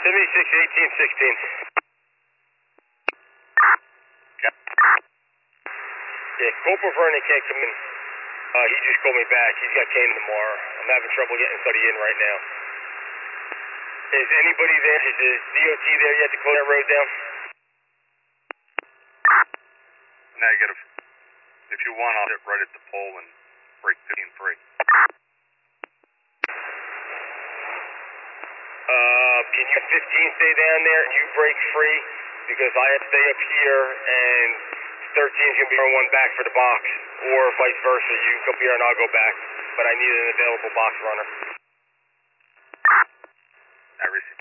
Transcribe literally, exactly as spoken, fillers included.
seventy-six, eighteen, sixteen. Okay. Yeah, Corporal Vernon can't come in. Uh, he just called me back. He's got cane tomorrow. I'm having trouble getting somebody in right now. Is anybody there? Is the D O T there yet to close that road down? Negative. If you want, I'll sit right at the pole and break fifteen three. Uh, can you fifteen stay down there and you break free? Because I have to stay up here and thirteen is going to be on one back for the box. Or vice versa. You come here and I'll go back. But I need an available box runner. I receive.